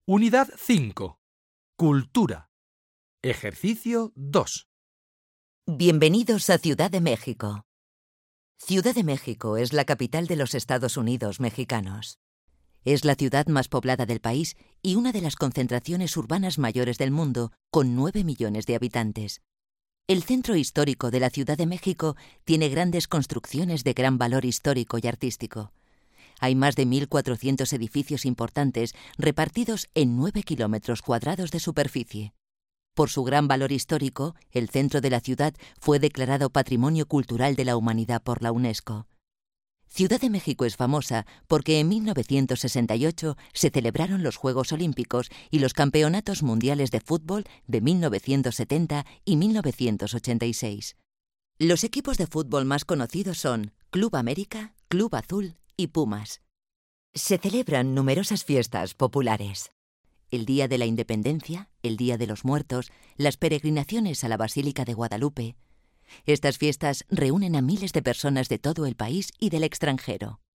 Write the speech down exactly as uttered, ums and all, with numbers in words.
Unidad cinco. Cultura. Ejercicio dos. Bienvenidos a Ciudad de México. Ciudad de México es la capital de los Estados Unidos mexicanos. Es la ciudad más poblada del país y una de las concentraciones urbanas mayores del mundo, con nueve millones de habitantes. El centro histórico de la Ciudad de México tiene grandes construcciones de gran valor histórico y artístico. Hay más de mil cuatrocientos edificios importantes repartidos en nueve kilómetros cuadrados de superficie. Por su gran valor histórico, el centro de la ciudad fue declarado Patrimonio Cultural de la Humanidad por la UNESCO. Ciudad de México es famosa porque en mil novecientos sesenta y ocho se celebraron los Juegos Olímpicos y los Campeonatos Mundiales de Fútbol de mil novecientos setenta y mil novecientos ochenta y seis. Los equipos de fútbol más conocidos son Club América, Club Azul y Pumas. Se celebran numerosas fiestas populares. El Día de la Independencia, el Día de los Muertos, las peregrinaciones a la Basílica de Guadalupe. Estas fiestas reúnen a miles de personas de todo el país y del extranjero.